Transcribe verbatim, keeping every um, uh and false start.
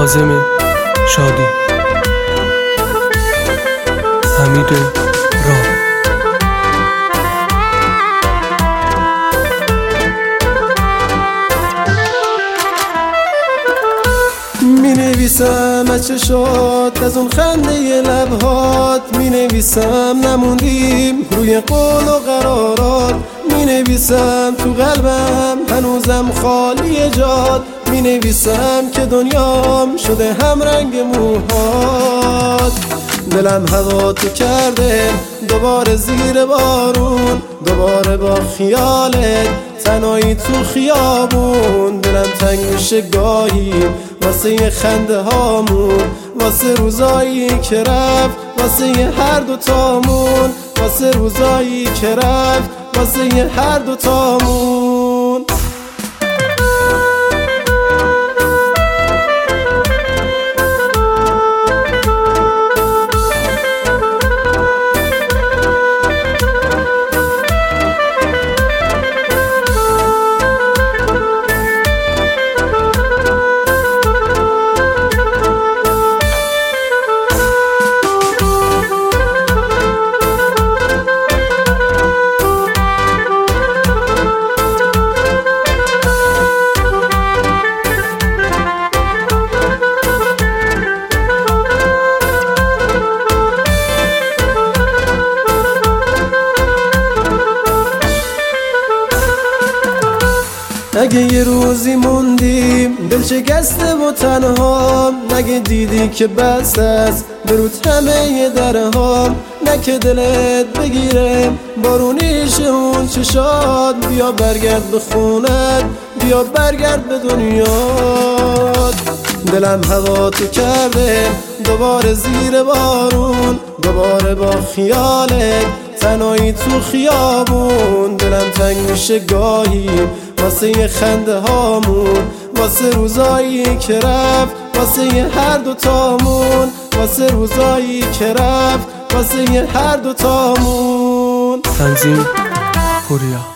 عازم شادی، حمید رام. می نویسم از چشات، از اون خنده لبهات می نویسم نموندیم روی قول و قرارات، می نویسم تو قلبم هنوزم خالی جات، می نویسم که دنیام شده هم رنگ موهات. دلم هوا تو کرده دوباره زیر بارون، دوباره با خیالت تنهایی تو خیابون. دلم تنگ میشه گاهی واسه یه خنده هامون، واسه روزایی که رفت، واسه یه هر دوتامون، واسه روزایی که رفت، واسه یه هر دوتامون. اگه یه روزی موندیم دل شکسته و تنها، نگه دیدی که بس است برود همه یه درهام، نه که دلت بگیره بارونیش اون چشات، بیا برگرد به خونت، بیا برگرد به دنیات. دلم هوا تو کرده دوباره زیر بارون، دوباره با خیالت تنهایی تو خیابون. دلم تنگ میشه گاهی واسه یه خنده هامون، واسه روزایی که رفت، واسه یه هر دوتامون، واسه روزایی که رفت، واسه یه هر دوتامون. تنظیم پوریا.